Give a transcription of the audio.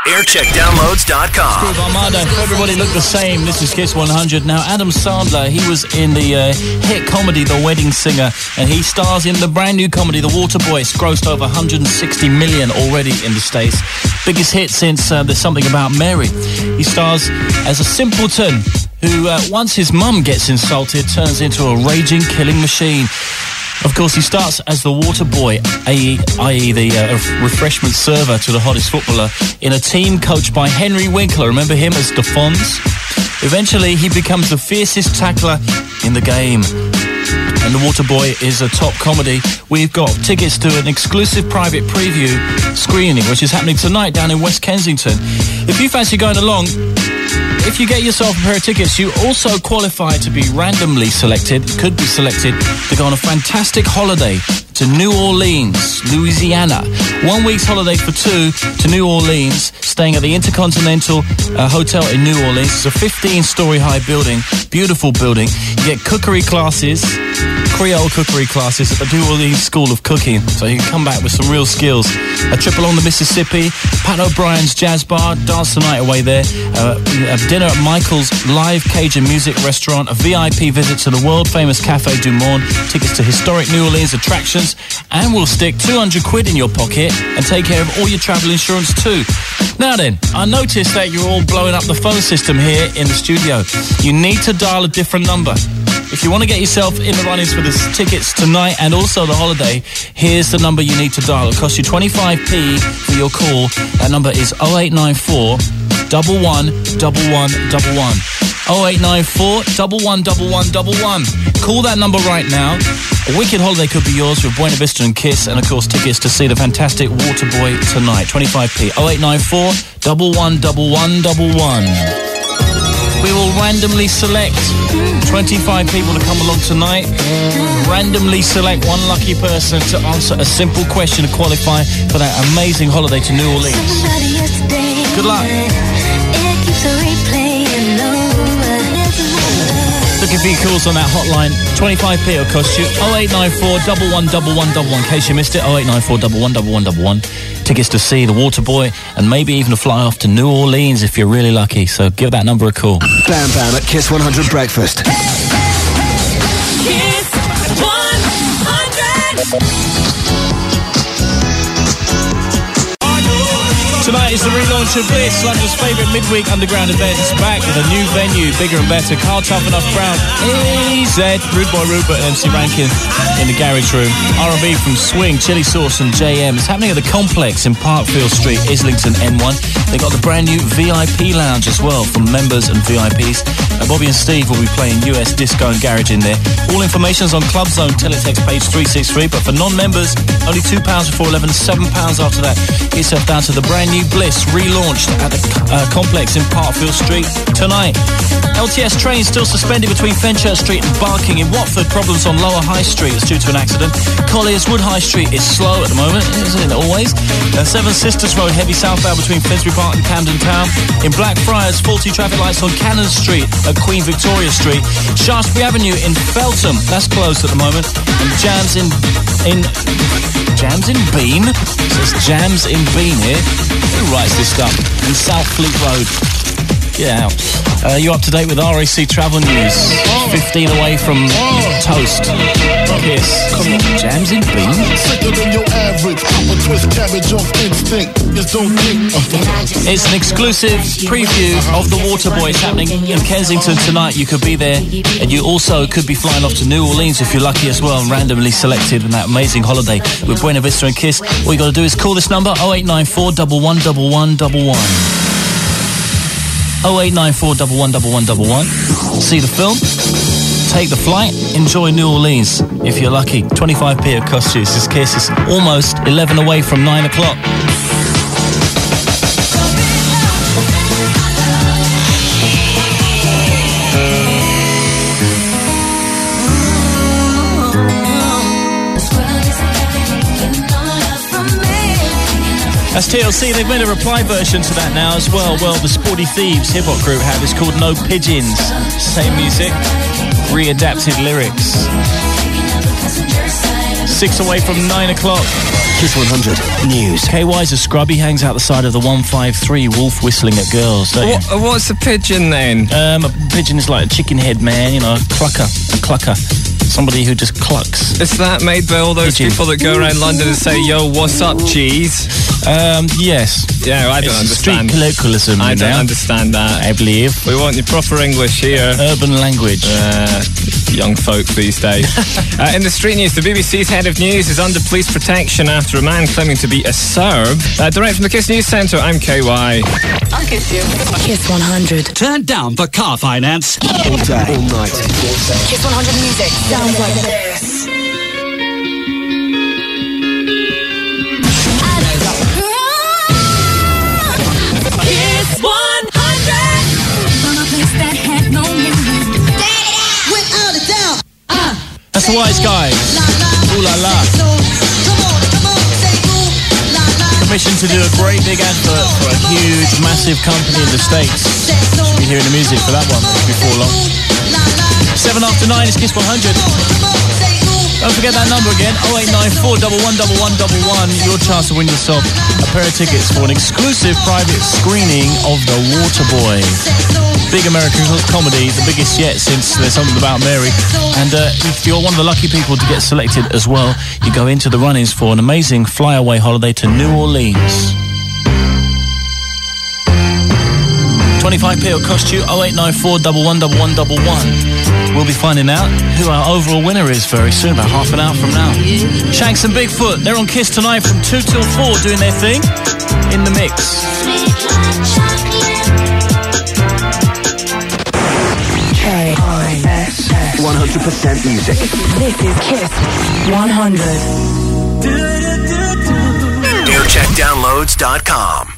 aircheckdownloads.com. Steve Armado, Everybody Look the Same. This is Kiss 100. Now, Adam Sandler, he was in the hit comedy The Wedding Singer, and he stars in the brand new comedy The Waterboy. It's grossed over 160 million already in the States. Biggest hit since There's Something About Mary. He stars as a simpleton who, once his mum gets insulted, turns into a raging killing machine. Of course, he starts as the water boy, i.e. the refreshment server to the hottest footballer, in a team coached by Henry Winkler. Remember him as the Fonz? Eventually, he becomes the fiercest tackler in the game. And The Waterboy is a top comedy. We've got tickets to an exclusive private preview screening, which is happening tonight down in West Kensington. If you fancy going along, if you get yourself a pair of tickets, you also qualify to be randomly selected, could be selected, to go on a fantastic holiday to New Orleans, Louisiana. 1 week's holiday for two to New Orleans, staying at the Intercontinental Hotel in New Orleans. It's a 15-story high building, beautiful building. You get cookery classes, Creole cookery classes at the New Orleans School of Cooking, so you can come back with some real skills. A trip along the Mississippi, Pat O'Brien's Jazz Bar, dance the night away there, a dinner at Michael's live Cajun music restaurant, a VIP visit to the world-famous Café du Monde, tickets to historic New Orleans attractions, and we'll stick 200 quid in your pocket and take care of all your travel insurance too. Now then, I noticed that you're all blowing up the phone system here in the studio. You need to dial a different number. If you want to get yourself in the runnings for the tickets tonight and also the holiday, here's the number you need to dial. It'll cost you 25p for your call. That number is 0894 111111. 0894 111111. Call that number right now. A wicked holiday could be yours with Buena Vista and Kiss, and of course tickets to see the fantastic Waterboy tonight. 25p. 0894 111111. We will randomly select 25 people to come along tonight. Randomly select one lucky person to answer a simple question to qualify for that amazing holiday to New Orleans. Good luck. Looking for your calls on that hotline. 25p will cost you. 0894 111111. In case you missed it, 0894 111111. Tickets to see the Waterboy and maybe even a fly off to New Orleans if you're really lucky. So give that number a call. Bam Bam at Kiss 100 Breakfast. Kiss 100. Tonight is the relaunch of Bliss, London's favourite midweek underground event. It's back with a new venue, bigger and better. Carl Tough Enough Brown, AZ, Rude Boy Rupert and MC Rankin in the garage room. R&B from Swing, Chili Sauce and JM. It's happening at the Complex in Parkfield Street, Islington N1. They got the brand new VIP lounge as well for members and VIPs. Bobby and Steve will be playing US disco and garage in there. All information's on Club Zone Teletext page 363, but for non-members, only £2 before 11, £7 after that. Get yourself down to the brand new Bliss, relaunched at the Complex in Parkfield Street tonight. LTS train still suspended between Fenchurch Street and Barking in Watford. Problems on Lower High Street. It's due to an accident. Colliers Wood High Street is slow at the moment, isn't it always? Seven Sisters Road, heavy southbound between Finsbury Park and Camden Town. In Blackfriars, faulty traffic lights on Cannon Street at Queen Victoria Street. Shaftesbury Avenue in Feltham, that's closed at the moment. And Jams in Bean? It says Jams in Bean here. Who writes this stuff? In South Fleet Road. Get out. You up to date with RAC Travel News? 15 away from Toast. Kiss. Jams in Bean? It's an exclusive preview of The Waterboy. It's happening in Kensington tonight. You could be there, and you also could be flying off to New Orleans if you're lucky as well, and randomly selected in that amazing holiday with Buena Vista and Kiss. All you got to do is call this number, 0894 111111. 0894 111111. See the film, take the flight, enjoy New Orleans if you're lucky. 25p it costs you. This is Kiss. It's almost 11 away from 9 o'clock. That's TLC. They've made a reply version to that now as well. Well, the Sporty Thieves hip-hop group have. It's called No Pigeons. Same music, readapted lyrics. 6 away from 9 o'clock. Kiss 100 News. KY's a scrub. He hangs out the side of the 153, wolf whistling at girls. What's a pigeon then? A pigeon is like a chicken head man, you know, a clucker. Somebody who just clucks. Is that made by all those people that go around London and say, yo, what's up, cheese? Yes. Yeah, I don't understand. Street colloquialism, I don't understand that. I believe. We want your proper English here. Urban language. Young folk these days. In the street news, the BBC's head of news is under police protection after a man claiming to be a Serb. Direct from the Kiss News Centre, I'm KY. I'll kiss you. Kiss 100. Turn down for car finance. All day, all night. Kiss 100 music. Sounds like this. Kiss 100. From a place that had no name. Without a doubt. That's the wise guy. Ooh la la. Commissioned to do a great big advert for a huge, massive company in the States. Should be hearing the music for that one before long. 7 after 9 is Kiss 100. Don't forget that number again, 0894 111111. Your chance to win yourself a pair of tickets for an exclusive private screening of The Waterboy. Big American comedy, the biggest yet since There's Something About Mary. And if you're one of the lucky people to get selected as well, you go into the run-ins for an amazing flyaway holiday to New Orleans. 25p will cost you, 0894 111111. We'll be finding out who our overall winner is very soon, about half an hour from now. Shanks and Bigfoot, they're on Kiss tonight from 2 till 4 doing their thing in the mix. 100% music. This is Kiss 100. Aircheckdownloads.com